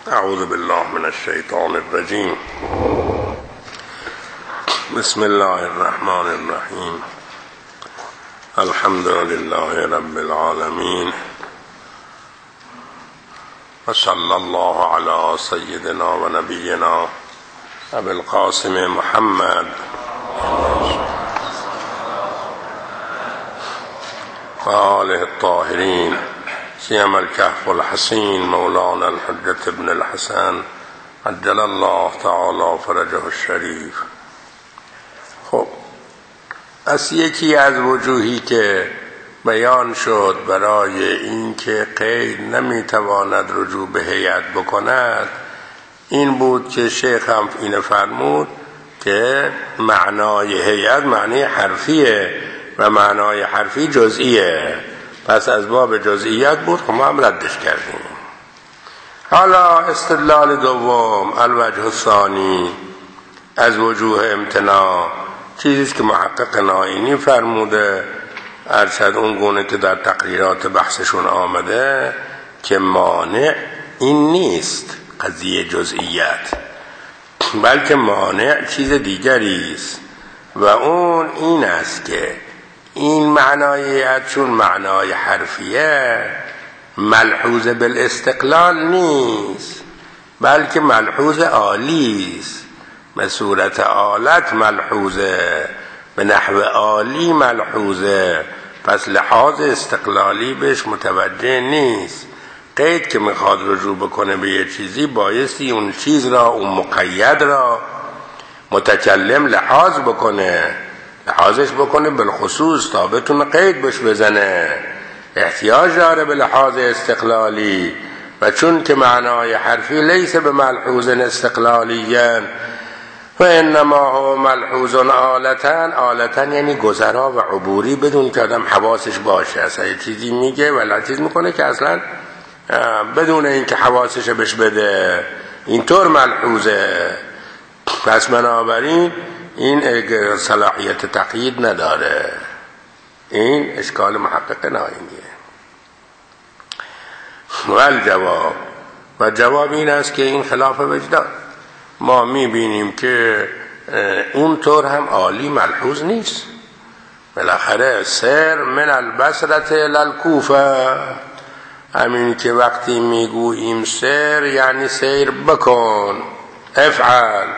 اعوذ بالله من الشیطان الرجیم. بسم الله الرحمن الرحیم. الحمد لله رب العالمین و صلی الله علی سیدنا و نبینا ابی القاسم محمد و آله الطاهرین سیما الکهف الحسین مولانا الحجة ابن الحسن عجل الله تعالی فرجه الشریف. خب از یکی از وجوهی که بیان شد برای اینکه قید نمیتواند رجوع به هیئت بکند این بود که شیخ هم اینو فرمود که معنای هیئت معنی حرفیه و معنای حرفی جزئیه، پس از باب جزئیات بود که ما هم ردش کردیم. حالا استدلال دوم الوجه الثانی از وجوه امتناع چیزیست که محقق نائینی فرموده، ارشد اون گونه که در تقریرات بحثشون آمده که مانع این نیست قضیه جزئیات، بلکه مانع چیز دیگری است و اون این است که این معنای چون معنای حرفیه ملحوظ بالاستقلال نیست بلکه ملحوظ آلی است، به صورت آلت ملحوظه، به نحو آلی ملحوظه، پس لحاظ استقلالی بهش متوجه نیست. قید که میخواد رجوع بکنه به یه چیزی بایستی اون چیز را اون مقید را متکلم لحاظ بکنه، لحاظش بکنه بالخصوص تا بتونه قید بش بزنه، احتیاج داره به لحاظ استقلالی و چون که معنای حرفی لیس به ملحوظ استقلالیاً و انما هو ملحوظ آلتاً یعنی گذرا و عبوری بدون که آدم حواسش باشه، اصلا یه چیزی میگه ولی چیز میکنه که اصلا بدون اینکه حواسش بش بده اینطور ملحوظه، پس بنابراین این صلاحیت تقیید نداره. این اشکال محقق نائینیه. و جواب این است که این خلاف وجدان. ما میبینیم که اونطور هم عالی ملحوظ نیست. بالاخره سیر من البصره الی الکوفه، همین که وقتی میگوییم سیر یعنی سیر بکن، افعل،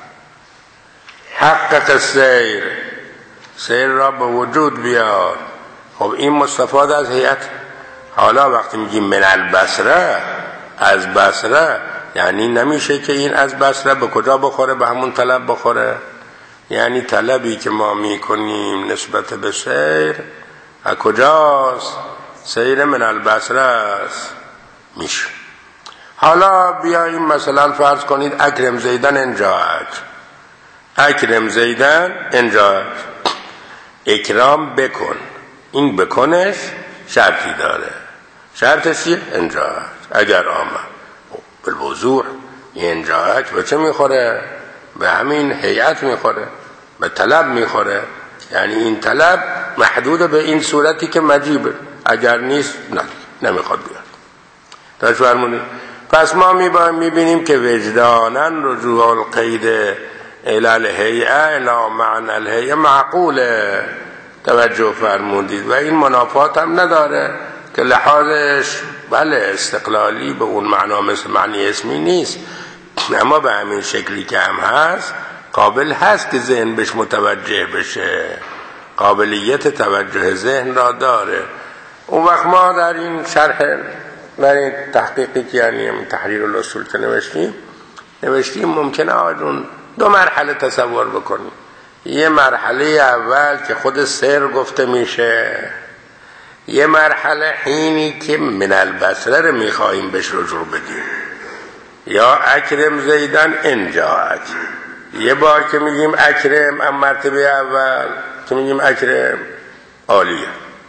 حقق سیر را به وجود بیار. خب این مستفاد از هیئت. حالا وقتی میگیم من البصره، از بصره، یعنی نمیشه که این از بصره به کجا بخوره؟ به همون طلب بخوره. یعنی طلبی که ما میکنیم نسبت به سیر از کجاست؟ سیر من البصره است. میشه. حالا بیاییم مثلا فرض کنید اکرم زیدن انجاعت، اکرم زیدن انجاعت، اکرام بکن، این بکنش شرطی داره، شرطش چیه؟ انجاعت. اگر آمد بالوضوح این انجاعت به چه میخوره؟ به همین هیئت میخوره، به طلب میخوره. یعنی این طلب محدود به این صورتی که مجیبه، اگر نیست نمیخواد بیاد. داشت فرمونید. پس ما میبینیم که وجدانن رجوع القید الی الهیئه الی معنی الهیئه معقوله، توجه فرمودید، و این منافات هم نداره که لحاظش بله استقلالی به اون معنا مثل معنی اسمی نیست، اما به همین شکلی که هم هست قابل هست که ذهن بهش متوجه بشه، قابلیت توجه ذهن را داره. اون وقت ما در این شرح، در این تحقیقی که یعنی تحریر الاصول که نوشتیم ممکنه آجون دو مرحله تصور بکنیم. یه مرحله اول که خود سر گفته میشه، یه مرحله حینی که من البصره رو میخواییم بهش رجوع بدیم، یا اکرم زیدن انجاعت. یه بار که میگیم اکرم، اما مرتبه اول که میگیم اکرم عالیه،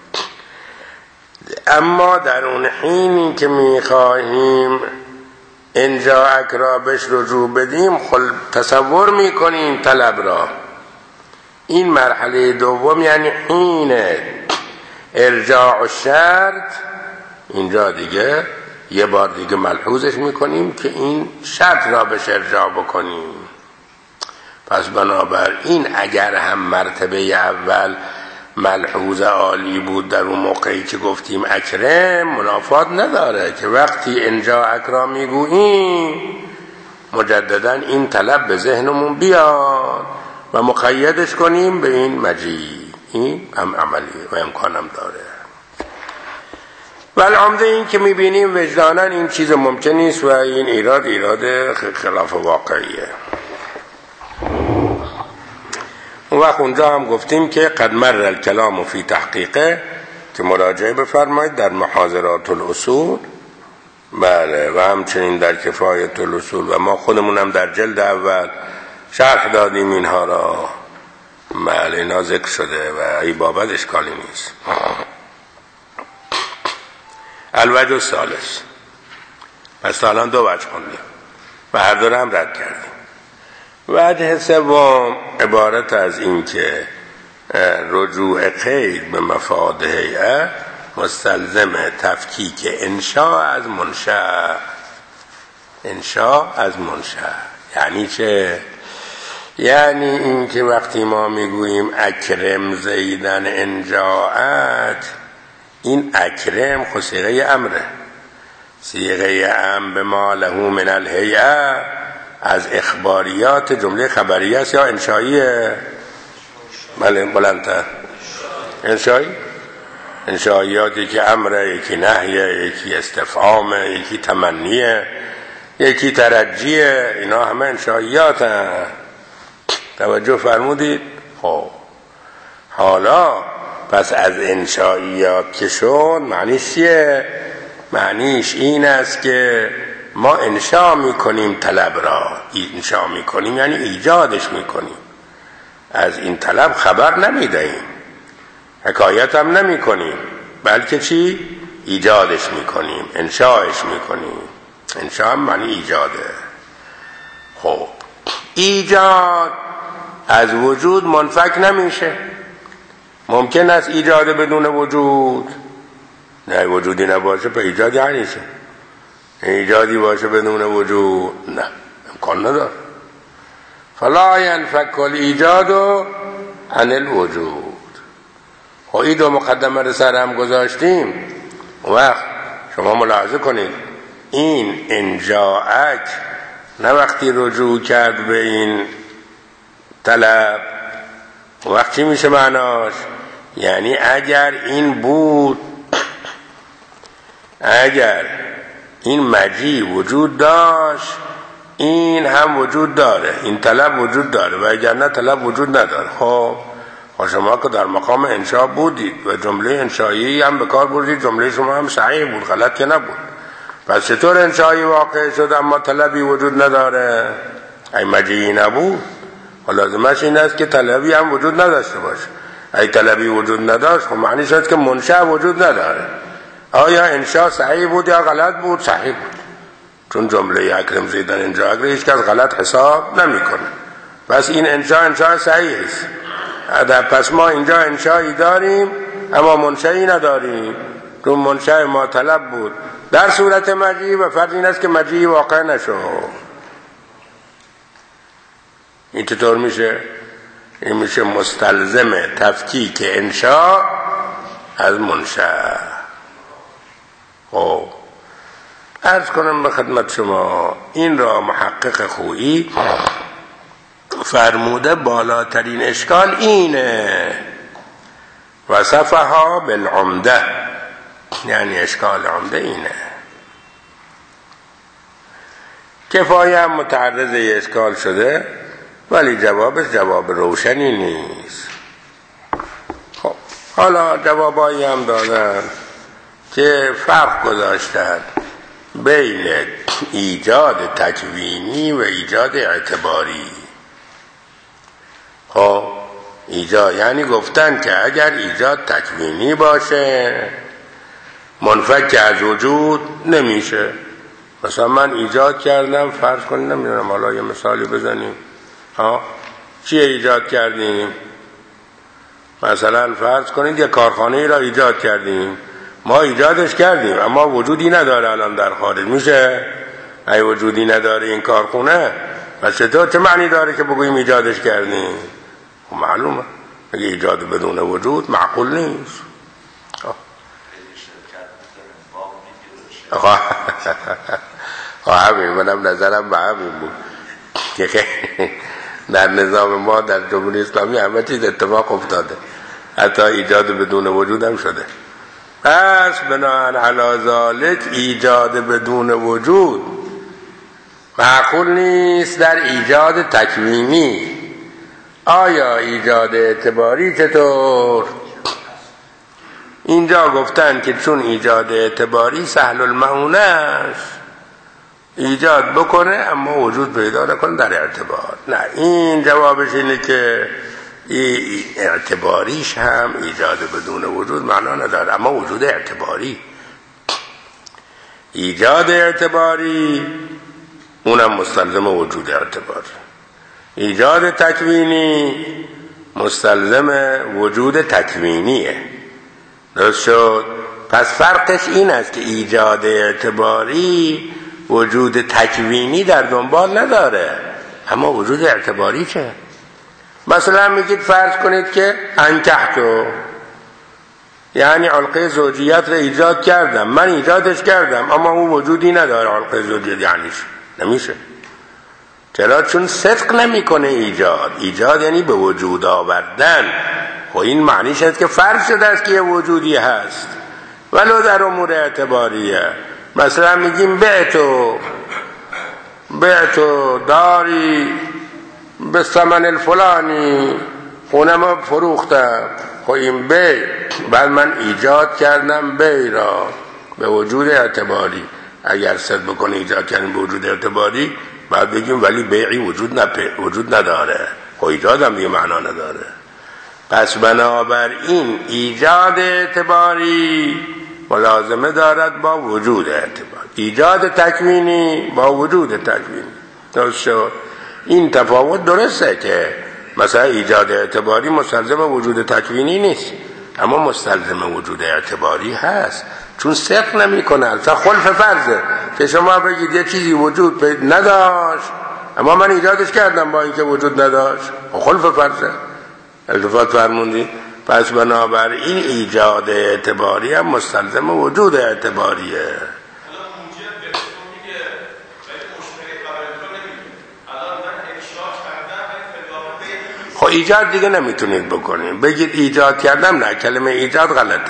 اما در اون حینی که میخواهیم انجاعت را بهش رجوع بدیم تصور میکنیم طلب را. این مرحله دوم یعنی حین ارجاع الشرط، اینجا دیگه یه بار دیگه ملحوظش میکنیم که این شرط را به ارجاع بکنیم. پس بنابراین اگر هم مرتبه اول ملحوظ عالی بود در اون موقعی که گفتیم اکرم، منافات نداره که وقتی انجا اکرام میگوییم مجددا این طلب به ذهنمون بیاد و مقیدش کنیم به این مجیء. این هم عملی و امکانم داره. ولی عمده این که میبینیم وجدانا این چیز ممکن نیست و این ایراد خلاف واقعیه. اون وقت اونجا هم گفتیم که قد مر الکلام فی تحقیقه که مراجعه بفرمایید در محاضرات الاصول، بله، و همچنین در کفایت الاصول، و ما خودمون هم در جلد اول شرح دادیم اینها را. بله، اینا ذکر شده و ای بابت اشکالی نیست. الوجه الثالث، پس تا الان 2 وجه خوندیم و هر دو هم رد کردیم. وجه سوم عبارت از این که رجوع قید به مفاد هیئه مستلزم تفکیک انشاء از منشأ. انشاء از منشأ یعنی چه؟ یعنی این که وقتی ما میگوییم اکرم زیدن انجاءت، این اکرم خود صیغه امره، صیغه امر به ما له من الهیئه از اخباریات جمله خبریه است یا انشائیه؟ بله، بلندتر. انشائیاتی که امره، یکی نهیه، یکی استفهامه، یکی تمنیه، یکی ترجیه، اینا همه انشائیات هست. توجه فرمودید؟ خب حالا پس از انشائیات که شد معنیش چیه؟ معنیش این است که ما انشاء میکنیم طلب را. انشاء میکنیم یعنی ایجادش میکنیم، از این طلب خبر نمیدهیم، حکایت هم نمی کنیم، بلکه چی؟ ایجادش میکنیم، انشاءش میکنیم. انشاء هم معنی ایجاده. خب ایجاد از وجود منفک نمیشه. ممکن است ایجاد بدون وجود؟ نه، وجودی نباشه به ایجاد یعنی چه؟ ایجادی باشه بدون وجود؟ نه، امکان نداره. فلا ینفک الایجاد عن الوجود. خب این 2 مقدمه رو سر هم گذاشتیم. وقت شما ملاحظه کنید این انجاءک نه وقتی رجوع کرد به این طلب، وقت چی میشه معناش؟ یعنی اگر این بود، اگر این مجیء وجود داشت، این هم وجود داره، این طلب وجود داره، و اگر نه طلب وجود نداره. خب شما که در مقام انشاء بودید و جمله انشایی هم به کار بردید، جمله شما هم صحیح بود، غلط که نبود. پس چطور انشایی واقع شد اما طلبی وجود نداره؟ ای مجیئی نبود، لازمش این است که طلبی هم وجود نداشته باشه. ای طلبی وجود نداشت، خب معنی شد که منشأ وجود نداره. آیا انشاء صحیح بود یا غلط بود؟ صحیح بود، چون جمله اکرم زیدن انجا اگر هیچ کس غلط حساب نمیکنه. بس این انشاء صحیح است. پس ما اینجا انشایی داریم اما منشئی نداریم، چون منشأ ما طلب بود در صورت مجیء و فرض این است که مجیء واقع نشد. این چطور میشه؟ این میشه مستلزم تفکیک انشاء از منشأ. خب عرض کنم به خدمت شما این را محقق خویی فرموده بالاترین اشکال اینه وصفها بالعمده، یعنی اشکال عمده اینه. کفایه هم متعرض اشکال شده ولی جوابش جواب روشنی نیست. خب حالا جوابایی هم دادن که فرق گذاشتن بین ایجاد تکوینی و ایجاد اعتباری. خب ایجاد یعنی گفتن که اگر ایجاد تکوینی باشه منفک از وجود نمیشه. مثلا من ایجاد کردم، فرض کنید، نمیدونم، حالا یه مثالی بزنیم. چی ایجاد کردیم؟ مثلا فرض کنید یه کارخانه را ایجاد کردیم، ما ایجادش کردیم اما وجودی نداره الان در خارج. میشه ای وجودی نداره این کارخونه؟ پس چطور چه معنی داره که بگوییم ایجادش کردیم؟ خب معلومه اگه ایجاد بدون وجود معقول نیست. همین منم نظرم به همین بود که در نظام ما در جمهوری اسلامی همه چیز اتفاق افتاده، حتی ایجاد بدون وجود هم شده. پس بناهن علی ذالک ایجاد بدون وجود معقول نیست در ایجاد تکوینی. آیا ایجاد اعتباری چطور؟ اینجا گفتن که چون ایجاد اعتباری سهل المعونه است، ایجاد بکنه اما وجود پیدا نکنه در ارتباط. نه، این جوابش اینه که اعتباریش هم ایجاد بدون وجود معنا نداره، اما وجود اعتباری، ایجاد اعتباری اونم مستلزم وجود اعتباری. ایجاد تکوینی مستلزم وجود تکوینیه. درست شد؟ پس فرقش این است که ایجاد اعتباری وجود تکوینی در دنبال نداره، اما وجود اعتباری چه؟ مثلا میگید فرض کنید که انکحتو، یعنی علقه زوجیت رو ایجاد کردم، من ایجادش کردم اما اون وجودی نداره. علقه زوجیت یعنیش نمیشه. چرا؟ چون صدق نمیکنه ایجاد یعنی به وجود آوردن. خب این معنیش است که فرض شده است که یه وجودی هست ولو در امور اعتباریه. مثلا میگیم بعتو داری به ثمن الفلانی، خونم فروختم. خب این بی بعد من ایجاد کردم بی را به وجود اعتباری. اگر صدق بکنه ایجاد کردن به وجود اعتباری بعد بگیم ولی بیعی وجود نداره. خب ایجادم دیگه معنا نداره. پس بنابراین ایجاد اعتباری ملازمه دارد با وجود اعتباری، ایجاد تکوینی با وجود تکوینی. درست شد؟ این تفاوت درسته که مثلا ایجاد اعتباری مستلزم وجود تکوینی نیست اما مستلزم وجود اعتباری هست، چون صدق نمی‌کنه. اصلا خلف فرضه که شما بگید یه چیزی وجود نداشت اما من ایجادش کردم با اینکه وجود نداشت. خلف فرضه. التفات فرموندی؟ پس بنابراین ایجاد اعتباری هم مستلزم وجود اعتباریه. خب ایجاد دیگه نمیتونید بکنید، بگید ایجاد کردم. نه، کلمه ایجاد غلطه.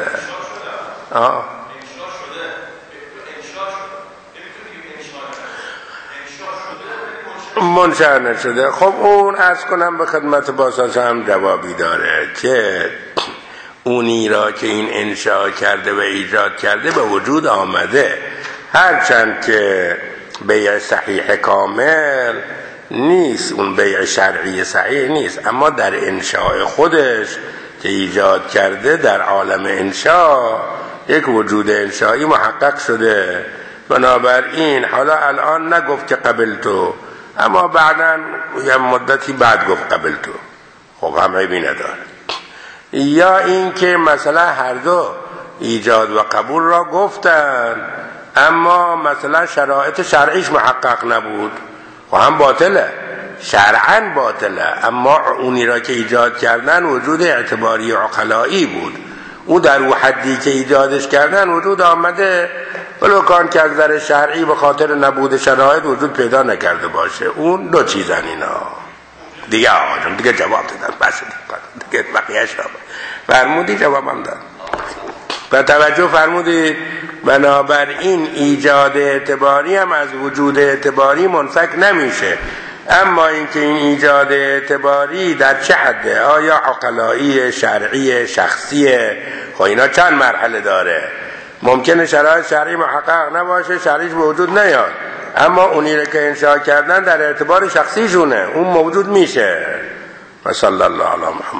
منشأ نشده. خب اون عرض کنم به خدمت باساس هم جوابی داره که اونی را که این انشاء کرده و ایجاد کرده به وجود آمده، هرچند که بیع صحیح کامل نیست، اون بیع شرعی صحیح نیست، اما در انشاء خودش که ایجاد کرده در عالم انشاء یک وجود انشایی محقق شده. بنابراین حالا الان نگفت که قبلتو، اما بعداً یه مدتی بعد گفت قبلتو. خب هم عیبی نداره. یا این که مثلا هر دو ایجاد و قبول را گفتن اما مثلا شرایط شرعیش محقق نبود، و هم باطله، شرعاً باطله، اما اونی را که ایجاد کردن وجود اعتباری عقلایی بود، او در او حدی که ایجادش کردن وجود آمده، ولو کان که از نظر شرعی به خاطر نبود شرایط وجود پیدا نکرده باشه. اون دو چیزن اینا دیگه. آقا دیگه جواب دادن، بس دیگه بقیه‌اش فرمودی جوابم داد. و توجه فرمودید بنابراین ایجاد اعتباری هم از وجود اعتباری منفک نمیشه. اما اینکه این ایجاد اعتباری در چه حده؟ آیا عقلایی، شرعی، شخصیه؟ خب اینا چند مرحله داره. ممکنه شرایط شرعی محقق نباشه، شرعیش به وجود نیاد، اما اونی که انشاء کردن در اعتبار شخصیشونه اون موجود میشه. و صلی الله علی محمد.